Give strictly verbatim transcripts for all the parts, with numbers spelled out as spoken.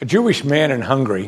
A Jewish man in Hungary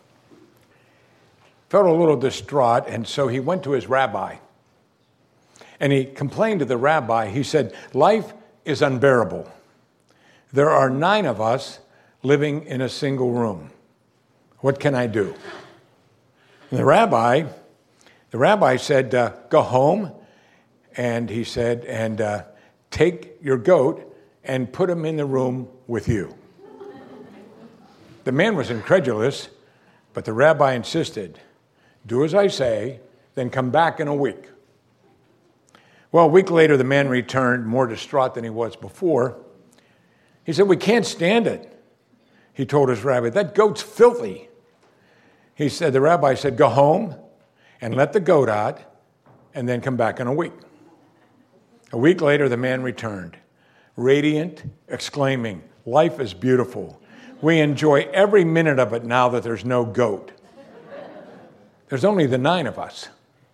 felt a little distraught, and so he went to his rabbi. And he complained to the rabbi. He said, "Life is unbearable. There are nine of us living in a single room. What can I do?" And the rabbi, the rabbi said, uh, "Go home," and he said, "and uh, take your goat and put him in the room with you." The man was incredulous, but the rabbi insisted, "Do as I say, then come back in a week." Well, a week later, the man returned, more distraught than he was before. He said, "We can't stand it." He told his rabbi, "That goat's filthy." He said, the rabbi said, "Go home and let the goat out, and then come back in a week." A week later, the man returned, radiant, exclaiming, "Life is beautiful. We enjoy every minute of it now that there's no goat. There's only the nine of us."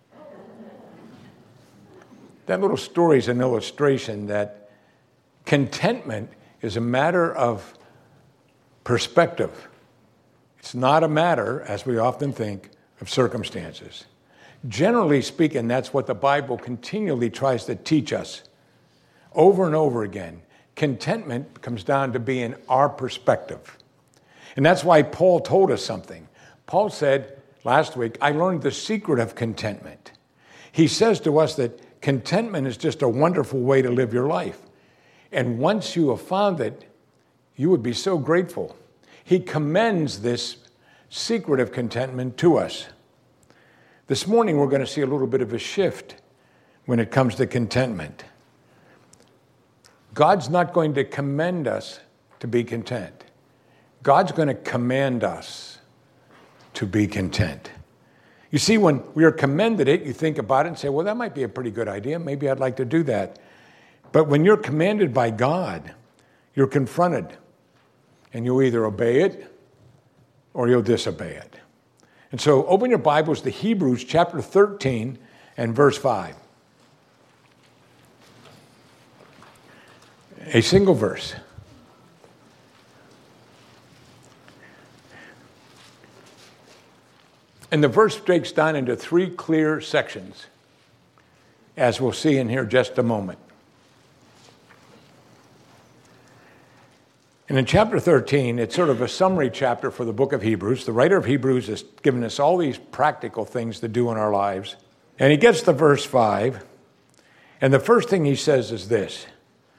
That little story is an illustration that contentment is a matter of perspective. It's not a matter, as we often think, of circumstances. Generally speaking, that's what the Bible continually tries to teach us. Over and over again, contentment comes down to being our perspective. And that's why Paul told us something. Paul said last week, "I learned the secret of contentment." He says to us that contentment is just a wonderful way to live your life. And once you have found it, you would be so grateful. He commends this secret of contentment to us. This morning, we're going to see a little bit of a shift when it comes to contentment. God's not going to commend us to be content. God's going to command us to be content. You see, when we are commended it, you think about it and say, well, that might be a pretty good idea. Maybe I'd like to do that. But when you're commanded by God, you're confronted. And you'll either obey it or you'll disobey it. And so open your Bibles to Hebrews chapter thirteen and verse five. A single verse. And the verse breaks down into three clear sections, as we'll see in here just a moment. And in chapter thirteen, it's sort of a summary chapter for the book of Hebrews. The writer of Hebrews has given us all these practical things to do in our lives. And he gets to verse five, and the first thing he says is this: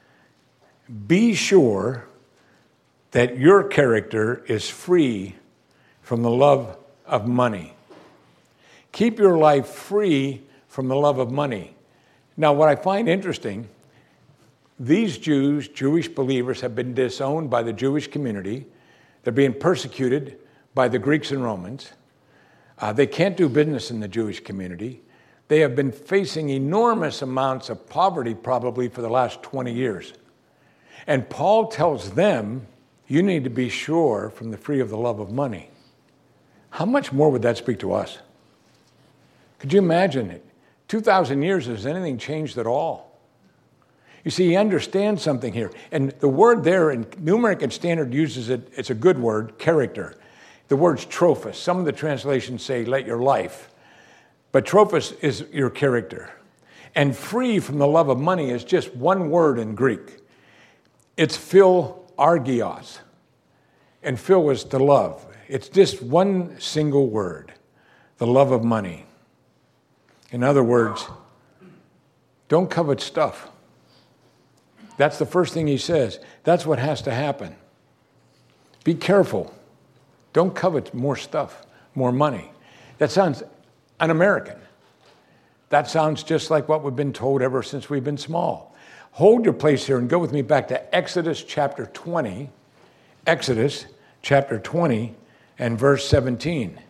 be sure that your character is free from the love of money. Keep your life free from the love of money. Now, what I find interesting, these Jews, Jewish believers, have been disowned by the Jewish community. They're being persecuted by the Greeks and Romans. Uh, they can't do business in the Jewish community. They have been facing enormous amounts of poverty probably for the last twenty years. And Paul tells them, you need to be sure from the free of the love of money. How much more would that speak to us? Could you imagine it? two thousand years, has anything changed at all? You see, he understands something here. And the word there, in New American Standard uses it, it's a good word, character. The word's trophos. Some of the translations say, let your life. But trophos is your character. And free from the love of money is just one word in Greek. It's phil-argios. And phil was to love. It's just one single word, the love of money. In other words, don't covet stuff. That's the first thing he says. That's what has to happen. Be careful. Don't covet more stuff, more money. That sounds un-American. That sounds just like what we've been told ever since we've been small. Hold your place here and go with me back to Exodus chapter twenty. Exodus chapter twenty and verse seventeen.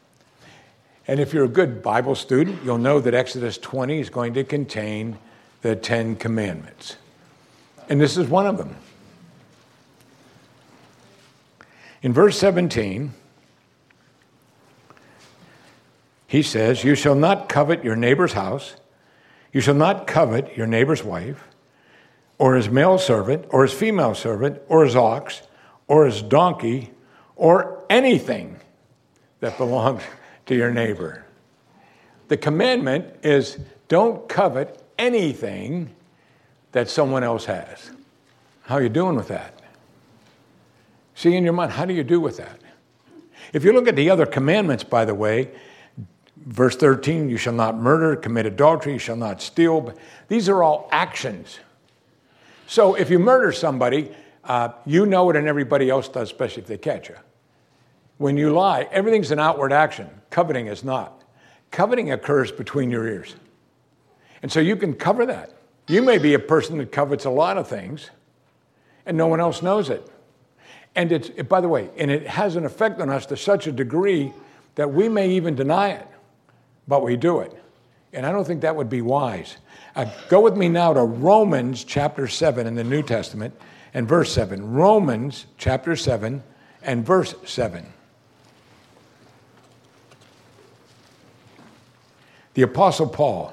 And if you're a good Bible student, you'll know that Exodus twenty is going to contain the Ten Commandments. And this is one of them. In verse seventeen, he says, you shall not covet your neighbor's house. You shall not covet your neighbor's wife, or his male servant, or his female servant, or his ox, or his donkey, or anything that belongs to your neighbor. The commandment is don't covet anything that someone else has. How are you doing with that? See in your mind, how do you do with that? If you look at the other commandments, by the way, verse thirteen, you shall not murder, commit adultery, you shall not steal. These are all actions. So if you murder somebody, uh, you know it and everybody else does, especially if they catch you. When you lie, everything's an outward action. Coveting is not. Coveting occurs between your ears. And so you can cover that. You may be a person that covets a lot of things, and no one else knows it. And it's, by the way, and it has an effect on us to such a degree that we may even deny it, but we do it. And I don't think that would be wise. Uh, go with me now to Romans chapter seven in the New Testament and verse seven. Romans chapter seven and verse seven. The Apostle Paul,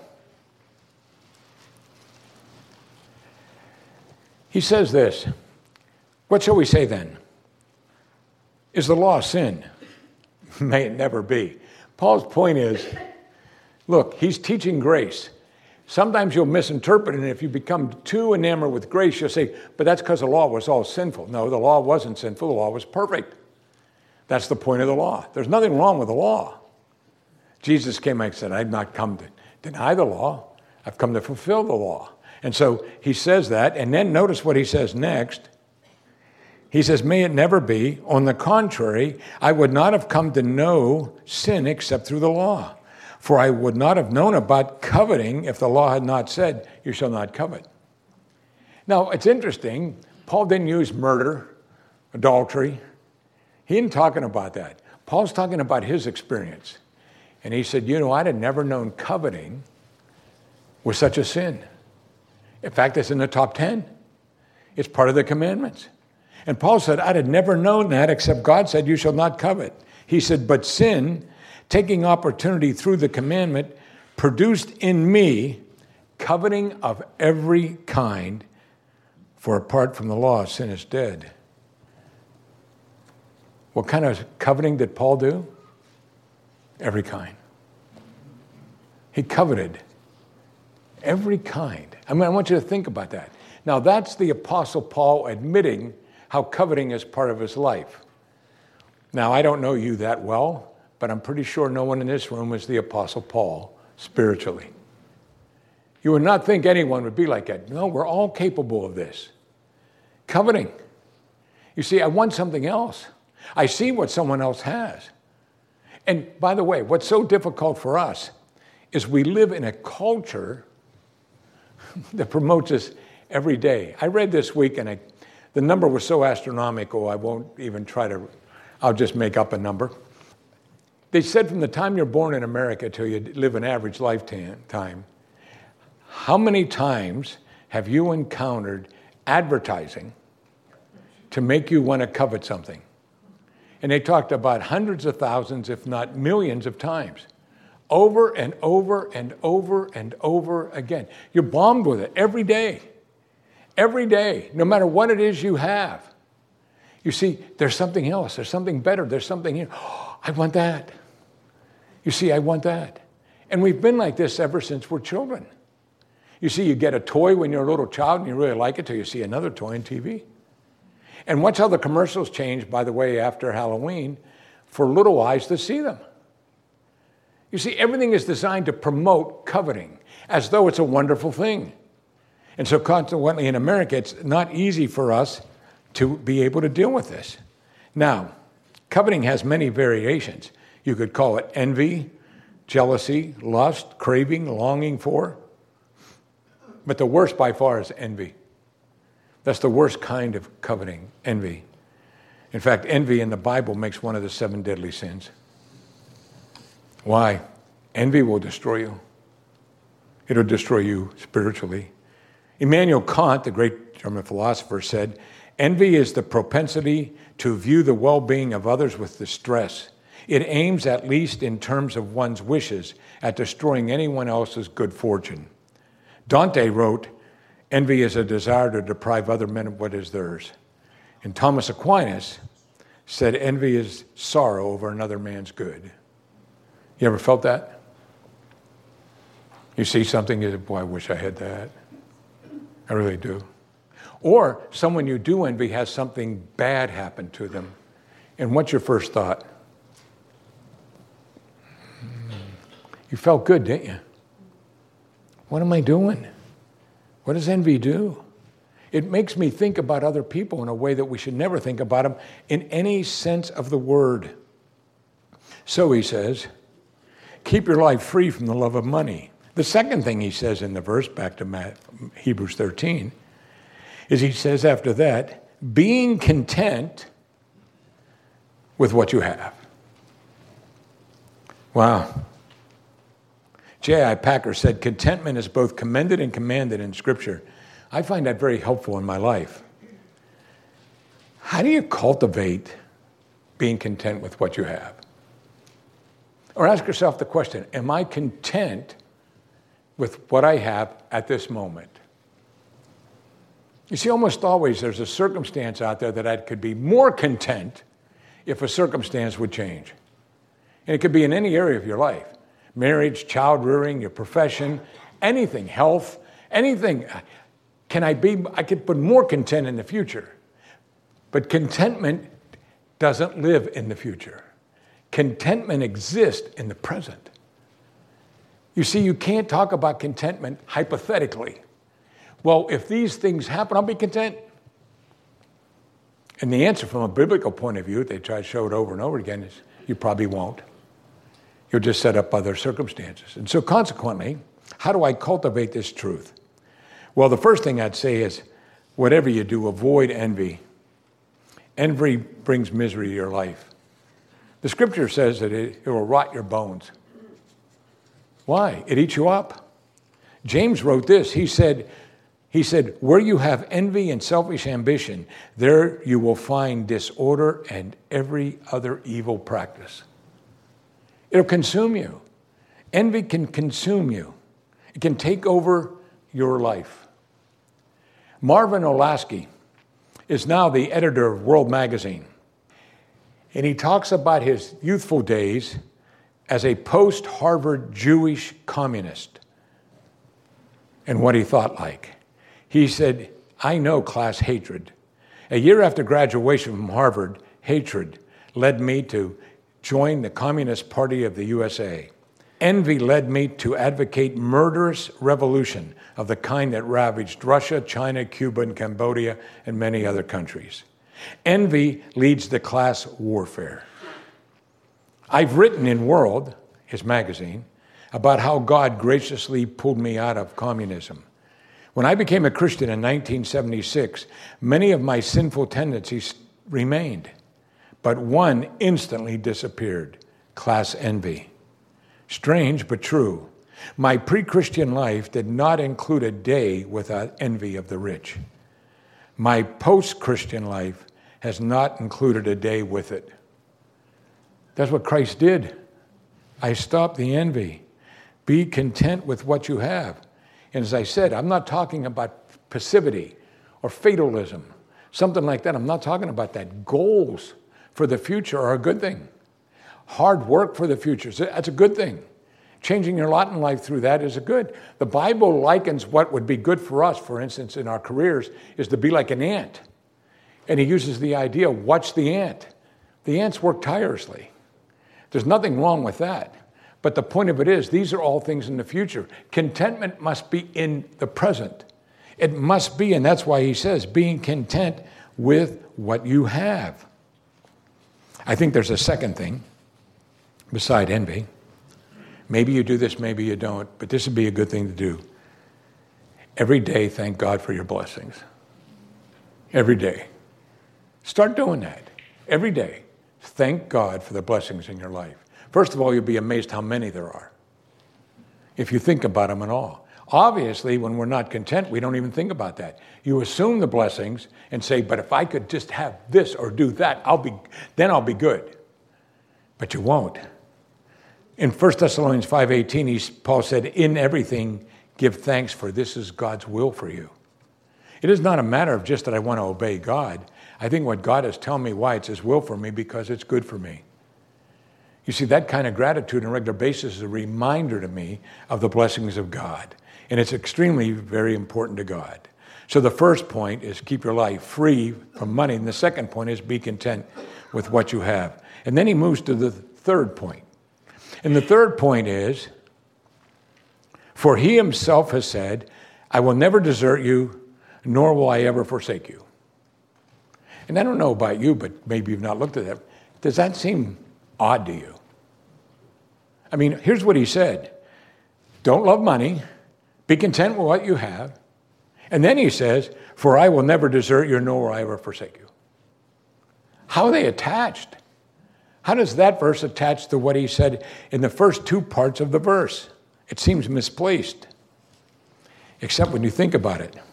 he says this, what shall we say then? Is the law sin? May it never be. Paul's point is, look, he's teaching grace. Sometimes you'll misinterpret it, and if you become too enamored with grace, you'll say, but that's because the law was all sinful. No, the law wasn't sinful. The law was perfect. That's the point of the law. There's nothing wrong with the law. Jesus came and said, I've not come to deny the law. I've come to fulfill the law. And so he says that, and then notice what he says next. He says, may it never be. On the contrary, I would not have come to know sin except through the law. For I would not have known about coveting if the law had not said, you shall not covet. Now, it's interesting. Paul didn't use murder, adultery. He isn't talking about that. Paul's talking about his experience. And he said, you know, I'd have never known coveting was such a sin. In fact, it's in the top ten. It's part of the commandments. And Paul said, I'd have never known that except God said, you shall not covet. He said, but sin, taking opportunity through the commandment, produced in me coveting of every kind, for apart from the law, sin is dead. What kind of coveting did Paul do? Every kind. He coveted every kind. I mean, I want you to think about that. Now, that's the Apostle Paul admitting how coveting is part of his life. Now, I don't know you that well, but I'm pretty sure no one in this room is the Apostle Paul spiritually. You would not think anyone would be like that. No, we're all capable of this. Coveting. You see, I want something else. I see what someone else has. And by the way, what's so difficult for us is we live in a culture that promotes us every day. I read this week, and I, the number was so astronomical, I won't even try to, I'll just make up a number. They said from the time you're born in America till you live an average lifetime, how many times have you encountered advertising to make you want to covet something? And they talked about hundreds of thousands, if not millions of times. Over and over and over and over again. You're bombed with it every day. Every day, no matter what it is you have. You see, there's something else. There's something better. There's something here. Oh, I want that. You see, I want that. And we've been like this ever since we're children. You see, you get a toy when you're a little child and you really like it till you see another toy on T V. And watch how the commercials change, by the way, after Halloween, for little eyes to see them. You see, everything is designed to promote coveting, as though it's a wonderful thing. And so consequently, in America, it's not easy for us to be able to deal with this. Now, coveting has many variations. You could call it envy, jealousy, lust, craving, longing for. But the worst by far is envy. That's the worst kind of coveting, envy. In fact, envy in the Bible makes one of the seven deadly sins. Why? Envy will destroy you. It'll destroy you spiritually. Immanuel Kant, the great German philosopher, said, envy is the propensity to view the well-being of others with distress. It aims, at least in terms of one's wishes, at destroying anyone else's good fortune. Dante wrote, envy is a desire to deprive other men of what is theirs. And Thomas Aquinas said envy is sorrow over another man's good. You ever felt that? You see something, you say, boy, I wish I had that. I really do. Or someone you do envy has something bad happen to them. And what's your first thought? You felt good, didn't you? What am I doing? What does envy do? It makes me think about other people in a way that we should never think about them in any sense of the word. So he says, keep your life free from the love of money. The second thing he says in the verse, back to Hebrews thirteen, is he says after that, being content with what you have. Wow. J I Packer said, contentment is both commended and commanded in Scripture. I find that very helpful in my life. How do you cultivate being content with what you have? Or ask yourself the question, am I content with what I have at this moment? You see, almost always there's a circumstance out there that I could be more content if a circumstance would change. And it could be in any area of your life. Marriage, child rearing, your profession, anything, health, anything. Can I be, I could put more content in the future. But contentment doesn't live in the future. Contentment exists in the present. You see, you can't talk about contentment hypothetically. Well, if these things happen, I'll be content. And the answer from a biblical point of view, they try to show it over and over again, is you probably won't. You'll just set up other circumstances. And so consequently, how do I cultivate this truth? Well, the first thing I'd say is, whatever you do, avoid envy. Envy brings misery to your life. The scripture says that it, it will rot your bones. Why? It eats you up. James wrote this. He said, he said, where you have envy and selfish ambition, there you will find disorder and every other evil practice. It'll consume you. Envy can consume you. It can take over your life. Marvin Olasky is now the editor of World Magazine. And he talks about his youthful days as a post-Harvard Jewish communist and what he thought like. He said, I know class hatred. A year after graduation from Harvard, hatred led me to join the Communist Party of the U S A. Envy led me to advocate murderous revolution of the kind that ravaged Russia, China, Cuba, and Cambodia, and many other countries. Envy leads to class warfare. I've written in World, his magazine, about how God graciously pulled me out of communism. When I became a Christian in nineteen seventy-six, many of my sinful tendencies remained, but one instantly disappeared: class envy. Strange, but true. My pre-Christian life did not include a day without envy of the rich. My post-Christian life has not included a day with it. That's what Christ did. I stopped the envy. Be content with what you have. And as I said, I'm not talking about passivity or fatalism, something like that. I'm not talking about that. Goals for the future are a good thing. Hard work for the future, that's a good thing. Changing your lot in life through that is a good. The Bible likens what would be good for us, for instance, in our careers, is to be like an ant. And he uses the idea, watch the ant. The ants work tirelessly. There's nothing wrong with that. But the point of it is, these are all things in the future. Contentment must be in the present. It must be, and that's why he says, being content with what you have. I think there's a second thing beside envy. Maybe you do this, maybe you don't, but this would be a good thing to do. Every day, thank God for your blessings. Every day. Start doing that. Every day. Thank God for the blessings in your life. First of all, you'll be amazed how many there are, if you think about them at all. Obviously, when we're not content, we don't even think about that. You assume the blessings and say, but if I could just have this or do that, I'll be, then I'll be good. But you won't. In First Thessalonians five eighteen, he, Paul said, in everything, give thanks, for this is God's will for you. It is not a matter of just that I want to obey God. I think what God is telling me why it's His will for me because it's good for me. You see, that kind of gratitude on a regular basis is a reminder to me of the blessings of God. And it's extremely, very important to God. So the first point is keep your life free from money. And the second point is be content with what you have. And then he moves to the third point. And the third point is, for he himself has said, I will never desert you, nor will I ever forsake you. And I don't know about you, but maybe you've not looked at that. Does that seem odd to you? I mean, here's what he said. Don't love money. Be content with what you have. And then he says, for I will never desert you, nor will I ever forsake you. How are they attached? How does that verse attach to what he said in the first two parts of the verse? It seems misplaced, except when you think about it.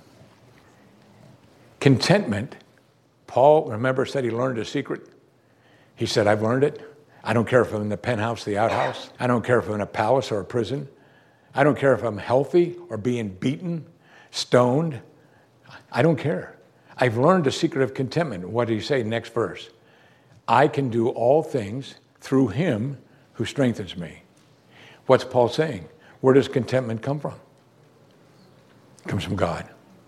Contentment, Paul, remember, said he learned a secret? He said, I've learned it. I don't care if I'm in the penthouse, the outhouse. I don't care if I'm in a palace or a prison. I don't care if I'm healthy or being beaten, stoned. I don't care. I've learned the secret of contentment. What did he say? Next verse. I can do all things through him who strengthens me. What's Paul saying? Where does contentment come from? It comes from God.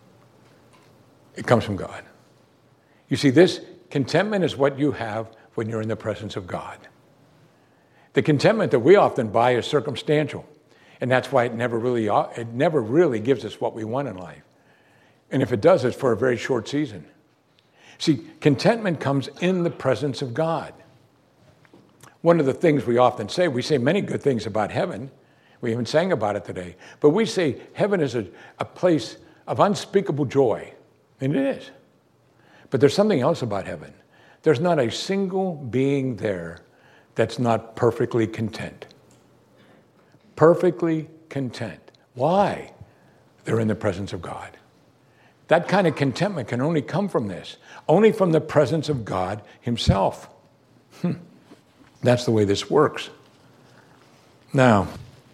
It comes from God. You see, this contentment is what you have when you're in the presence of God. The contentment that we often buy is circumstantial. And that's why it never really it never really gives us what we want in life. And if it does, it's for a very short season. See, contentment comes in the presence of God. One of the things we often say, we say many good things about heaven. We even sang about it today. But we say heaven is a, a place of unspeakable joy. And it is. But there's something else about heaven. There's not a single being there that's not perfectly content. Perfectly content. Why? They're in the presence of God. That kind of contentment can only come from this, only from the presence of God himself. Hmm. That's the way this works. Now,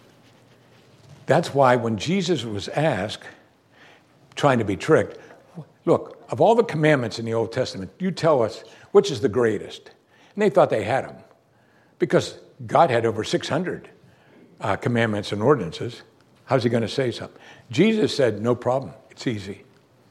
that's why when Jesus was asked, trying to be tricked, look, of all the commandments in the Old Testament, you tell us which is the greatest. And they thought they had them because God had over six hundred uh, commandments and ordinances. How's he going to say something? Jesus said, no problem. It's easy.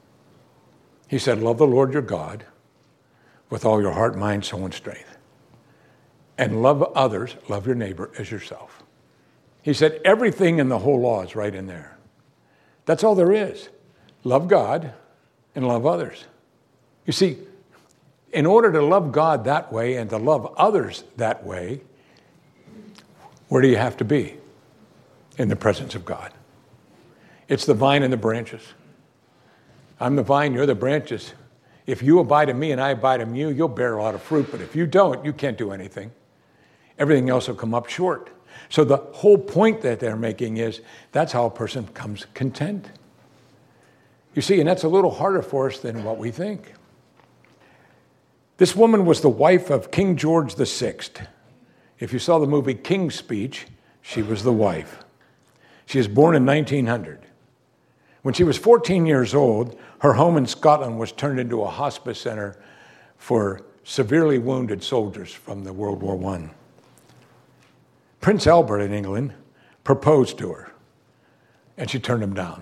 He said, love the Lord your God with all your heart, mind, soul, and strength. And love others, love your neighbor as yourself. He said, everything in the whole law is right in there. That's all there is. Love God and love others. You see, in order to love God that way and to love others that way, where do you have to be? In the presence of God. It's the vine and the branches. I'm the vine, you're the branches. If you abide in me and I abide in you, you'll bear a lot of fruit. But if you don't, you can't do anything. Everything else will come up short. So the whole point that they're making is that's how a person becomes content. You see, and that's a little harder for us than what we think. This woman was the wife of King George the Sixth. If you saw the movie King's Speech, she was the wife. She was born in nineteen hundred. When she was fourteen years old, her home in Scotland was turned into a hospice center for severely wounded soldiers from the World War One. Prince Albert in England proposed to her, and she turned him down.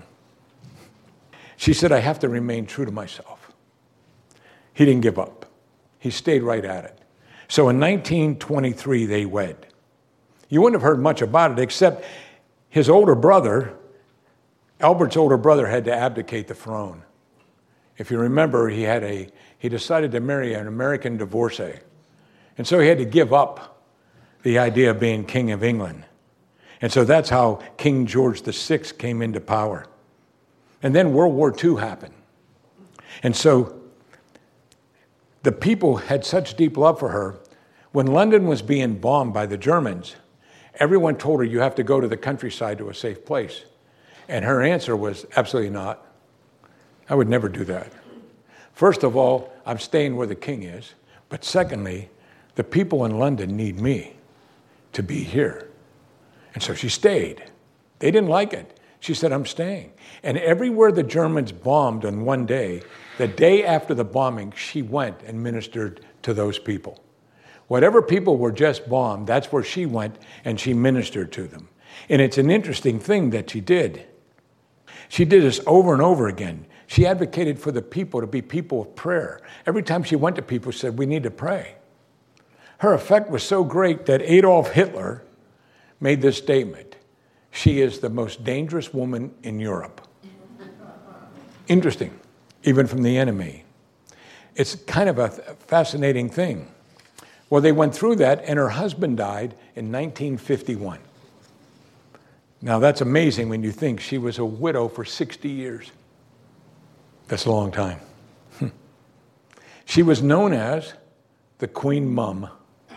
She said, I have to remain true to myself. He didn't give up. He stayed right at it. So in nineteen twenty-three, they wed. You wouldn't have heard much about it, except his older brother, Albert's older brother, had to abdicate the throne. If you remember, he had a he decided to marry an American divorcee. And so he had to give up the idea of being king of England. And so that's how King George the Sixth came into power. And then World War Two happened. And so the people had such deep love for her. When London was being bombed by the Germans, everyone told her, you have to go to the countryside to a safe place. And her answer was, absolutely not. I would never do that. First of all, I'm staying where the king is. But secondly, the people in London need me to be here. And so she stayed. They didn't like it. She said, I'm staying. And everywhere the Germans bombed on one day, The day after the bombing, she went and ministered to those people. Whatever people were just bombed, that's where she went and she ministered to them. And it's an interesting thing that she did. She did this over and over again. She advocated for the people to be people of prayer. Every time she went to people, she said, we need to pray. Her effect was so great that Adolf Hitler made this statement: she is the most dangerous woman in Europe. Interesting, even from the enemy. It's kind of a fascinating thing. Well, they went through that, and her husband died in nineteen fifty-one. Now, that's amazing when you think she was a widow for sixty years. That's a long time. She was known as the Queen Mum.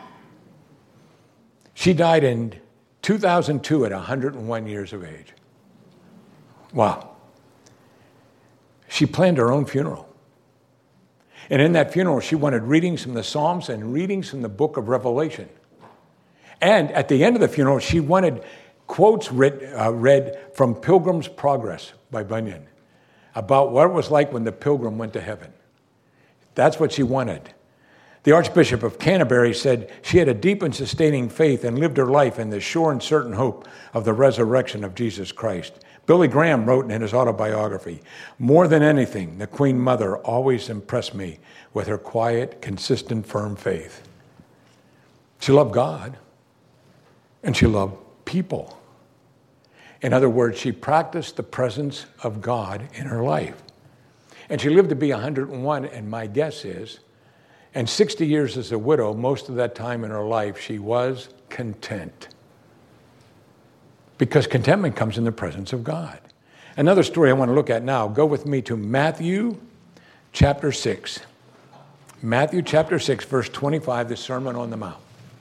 She died in two thousand two at one hundred one years of age. Wow. She planned her own funeral. And in that funeral, she wanted readings from the Psalms and readings from the book of Revelation. And at the end of the funeral, she wanted quotes read, uh, read from Pilgrim's Progress by Bunyan about what it was like when the pilgrim went to heaven. That's what she wanted. The Archbishop of Canterbury said she had a deep and sustaining faith and lived her life in the sure and certain hope of the resurrection of Jesus Christ. Billy Graham wrote in his autobiography, more than anything, the Queen Mother always impressed me with her quiet, consistent, firm faith. She loved God, and she loved people. In other words, she practiced the presence of God in her life. And she lived to be one hundred one, and my guess is, and sixty years as a widow, most of that time in her life, she was content. Because contentment comes in the presence of God. Another story I want to look at now, go with me to Matthew chapter six. Matthew chapter six, verse twenty-five, the Sermon on the Mount.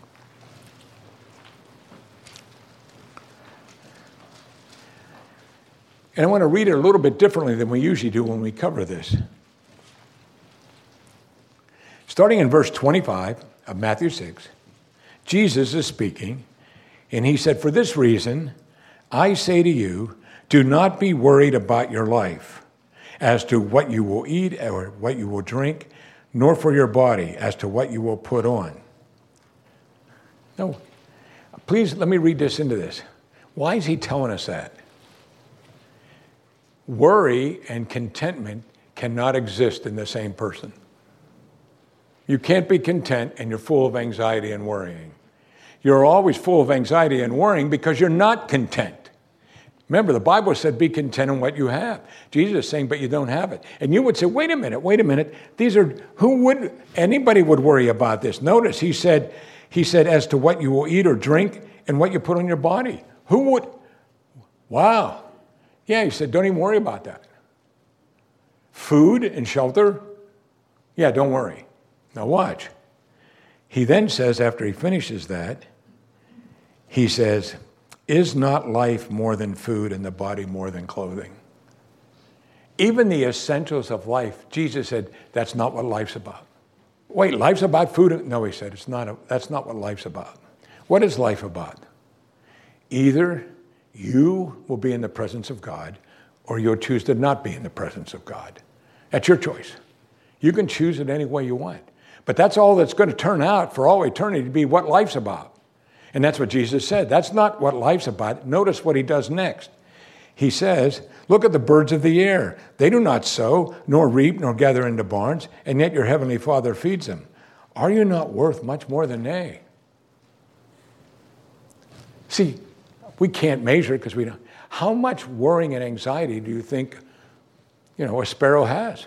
And I want to read it a little bit differently than we usually do when we cover this. Starting in verse twenty-five of Matthew six, Jesus is speaking, and he said, for this reason, I say to you, do not be worried about your life as to what you will eat or what you will drink, nor for your body as to what you will put on. No, please let me read this into this. Why is he telling us that? Worry and contentment cannot exist in the same person. You can't be content and you're full of anxiety and worrying. You're always full of anxiety and worrying because you're not content. Remember, the Bible said, be content in what you have. Jesus is saying, but you don't have it. And you would say, wait a minute, wait a minute. These are, who would, anybody would worry about this. Notice he said, he said, as to what you will eat or drink and what you put on your body. Who would, wow. Yeah, he said, don't even worry about that. Food and shelter, yeah, don't worry. Now watch. He then says, after he finishes that, he says, is not life more than food and the body more than clothing? Even the essentials of life, Jesus said, that's not what life's about. Wait, life's about food? No, he said, it's not. A, that's not what life's about. What is life about? Either you will be in the presence of God or you'll choose to not be in the presence of God. That's your choice. You can choose it any way you want. But that's all that's going to turn out for all eternity to be what life's about. And that's what Jesus said. That's not what life's about. Notice what he does next. He says, look at the birds of the air. They do not sow, nor reap, nor gather into barns, and yet your heavenly Father feeds them. Are you not worth much more than they? See, we can't measure it because we don't. How much worrying and anxiety do you think, you know, a sparrow has?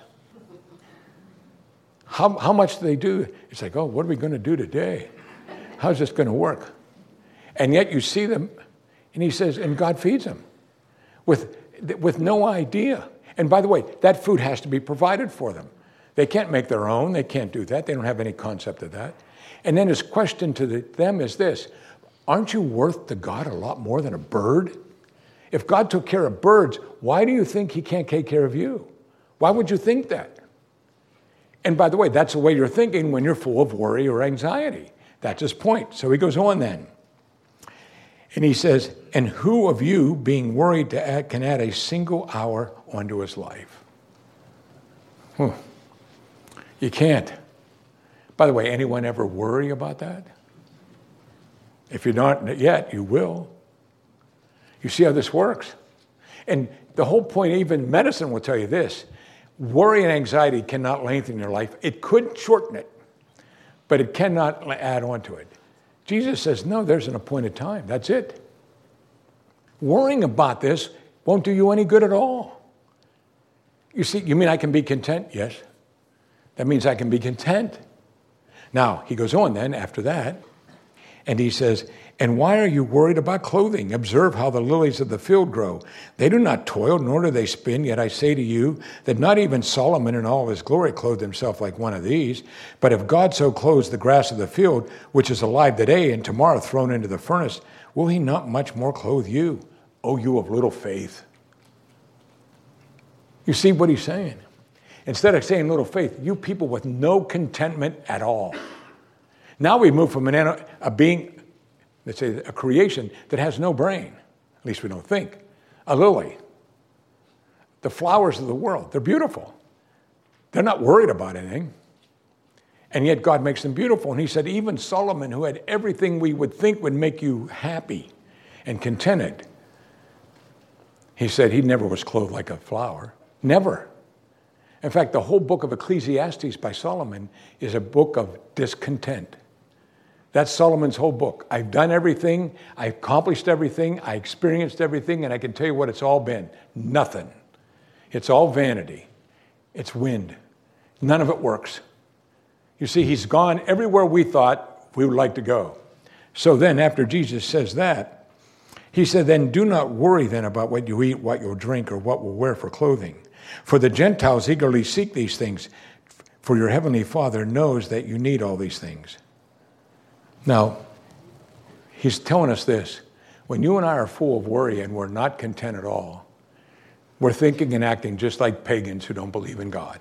How, how much do they do? It's like, oh, what are we going to do today? How's this going to work? And yet you see them, and he says, and God feeds them with, with no idea. And by the way, that food has to be provided for them. They can't make their own. They can't do that. They don't have any concept of that. And then his question to the, them is this, aren't you worth to God a lot more than a bird? If God took care of birds, why do you think he can't take care of you? Why would you think that? And by the way, that's the way you're thinking when you're full of worry or anxiety. That's his point. So he goes on then. And he says, and who of you, being worried, to add, can add a single hour onto his life? Whew. You can't. By the way, anyone ever worry about that? If you're not yet, you will. You see how this works? And the whole point, even medicine will tell you this, worry and anxiety cannot lengthen your life. It could shorten it, but it cannot add on to it. Jesus says, no, there's an appointed time. That's it. Worrying about this won't do you any good at all. You see, you mean I can be content? Yes. That means I can be content. Now, he goes on then after that, and he says, and why are you worried about clothing? Observe how the lilies of the field grow. They do not toil, nor do they spin. Yet I say to you that not even Solomon in all his glory clothed himself like one of these. But if God so clothes the grass of the field, which is alive today and tomorrow thrown into the furnace, will he not much more clothe you, O you of little faith? You see what he's saying? Instead of saying little faith, you people with no contentment at all. Now we move from an, a being, let's say a creation that has no brain, at least we don't think, a lily. The flowers of the world, they're beautiful. They're not worried about anything. And yet God makes them beautiful. And he said, even Solomon, who had everything we would think would make you happy and contented, he said he never was clothed like a flower. Never. In fact, the whole book of Ecclesiastes by Solomon is a book of discontent. That's Solomon's whole book. I've done everything, I accomplished everything, I experienced everything, and I can tell you what it's all been. Nothing. It's all vanity. It's wind. None of it works. You see, he's gone everywhere we thought we would like to go. So then, after Jesus says that, he said, then do not worry then about what you eat, what you'll drink, or what we'll wear for clothing. For the Gentiles eagerly seek these things, for your heavenly Father knows that you need all these things. Now, he's telling us this. When you and I are full of worry and we're not content at all, we're thinking and acting just like pagans who don't believe in God.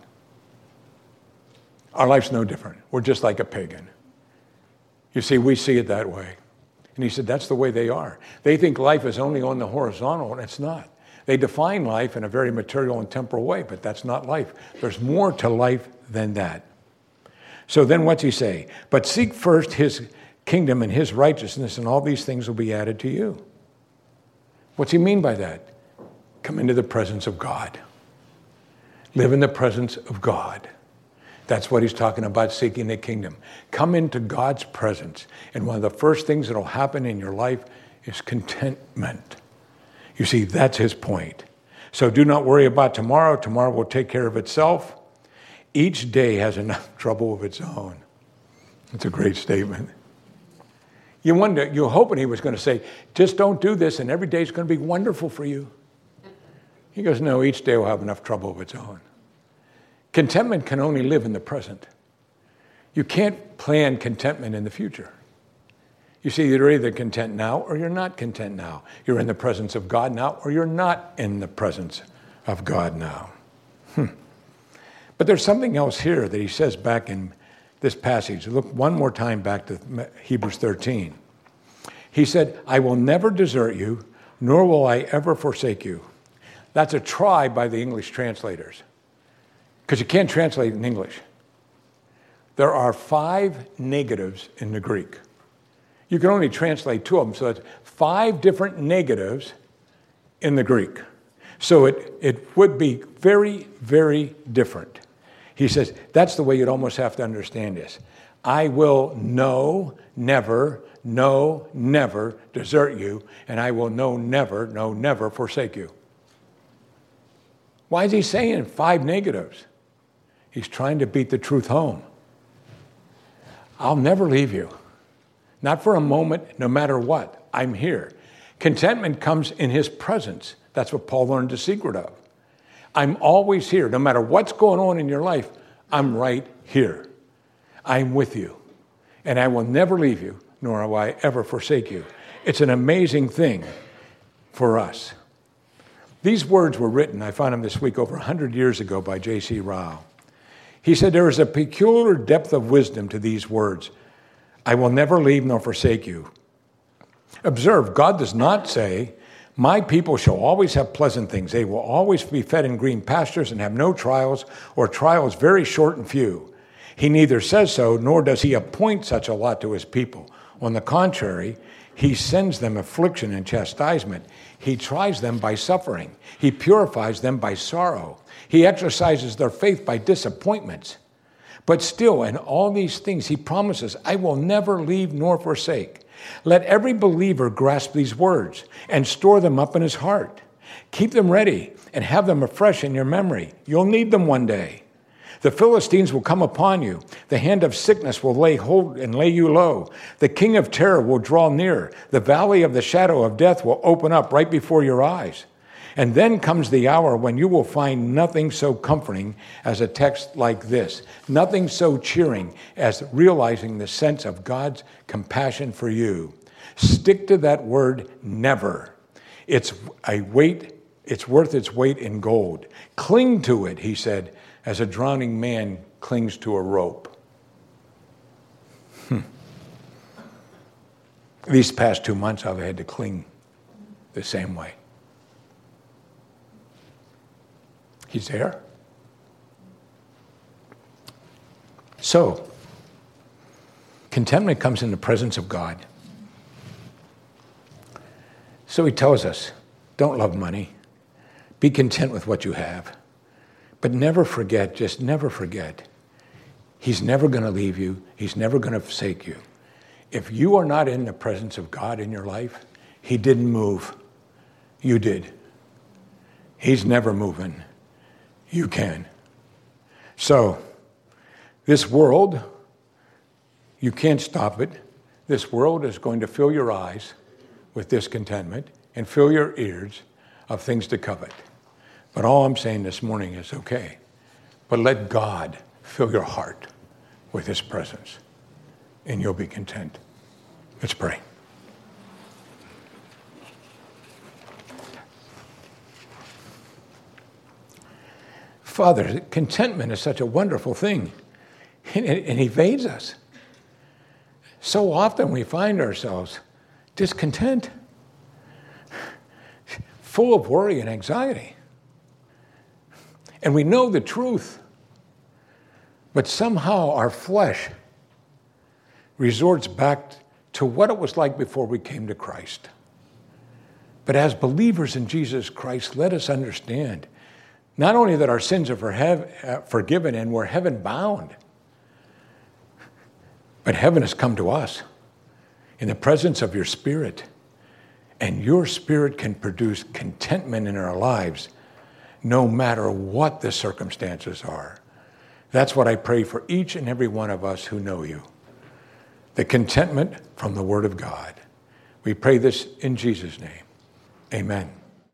Our life's no different. We're just like a pagan. You see, we see it that way. And he said, that's the way they are. They think life is only on the horizontal, and it's not. They define life in a very material and temporal way, but that's not life. There's more to life than that. So then what's he say? But seek first his kingdom and his righteousness, and all these things will be added to you. What's he mean by that? Come into the presence of God. Live in the presence of God. That's what he's talking about, seeking the kingdom. Come into God's presence. And one of the first things that will happen in your life is contentment. You see, that's his point. So do not worry about tomorrow. Tomorrow will take care of itself. Each day has enough trouble of its own. It's a great statement. You wonder, you're hoping he was going to say, just don't do this and every day is going to be wonderful for you. He goes, no, each day will have enough trouble of its own. Contentment can only live in the present. You can't plan contentment in the future. You see, you're either content now or you're not content now. You're in the presence of God now or you're not in the presence of God now. Hmm. But there's something else here that he says back in this passage. Look one more time back to Hebrews thirteen. He said, I will never desert you, nor will I ever forsake you. That's a try by the English translators, because you can't translate in English. There are five negatives in the Greek. You can only translate two of them, so that's five different negatives in the Greek. So it, it would be very, very different. He says, that's the way you'd almost have to understand this. I will no, never, no, never desert you, and I will no, never, no, never forsake you. Why is he saying five negatives? He's trying to beat the truth home. I'll never leave you. Not for a moment, no matter what. I'm here. Contentment comes in his presence. That's what Paul learned the secret of. I'm always here. No matter what's going on in your life, I'm right here. I'm with you. And I will never leave you, nor will I ever forsake you. It's an amazing thing for us. These words were written, I found them this week, over one hundred years ago by J C Ryle. He said, there is a peculiar depth of wisdom to these words. I will never leave nor forsake you. Observe, God does not say, My people shall always have pleasant things. They will always be fed in green pastures and have no trials, or trials very short and few. He neither says so, nor does he appoint such a lot to his people. On the contrary, he sends them affliction and chastisement. He tries them by suffering. He purifies them by sorrow. He exercises their faith by disappointments. But still, in all these things, he promises, I will never leave nor forsake. Let every believer grasp these words and store them up in his heart. Keep them ready and have them afresh in your memory. You'll need them one day. The Philistines will come upon you. The hand of sickness will lay hold and lay you low. The king of terror will draw near. The valley of the shadow of death will open up right before your eyes. And then comes the hour when you will find nothing so comforting as a text like this, nothing so cheering as realizing the sense of God's compassion for you. Stick to that word, never. It's a weight, it's worth its weight in gold. Cling to it, he said, as a drowning man clings to a rope. Hmm. These past two months, I've had to cling the same way. He's there. So, contentment comes in the presence of God. So he tells us, don't love money. Be content with what you have. But never forget, just never forget, he's never going to leave you. He's never going to forsake you. If you are not in the presence of God in your life, he didn't move. You did. He's never moving. You can. So, this world, you can't stop it. This world is going to fill your eyes with discontentment and fill your ears of things to covet. But all I'm saying this morning is, okay, but let God fill your heart with his presence, and you'll be content. Let's pray. Father, contentment is such a wonderful thing, and it, it evades us. So often we find ourselves discontent, full of worry and anxiety. And we know the truth, but somehow our flesh resorts back to what it was like before we came to Christ. But as believers in Jesus Christ, let us understand not only that our sins are forgiven and we're heaven bound, but heaven has come to us in the presence of your Spirit. And your Spirit can produce contentment in our lives no matter what the circumstances are. That's what I pray for each and every one of us who know you. The contentment from the Word of God. We pray this in Jesus' name. Amen.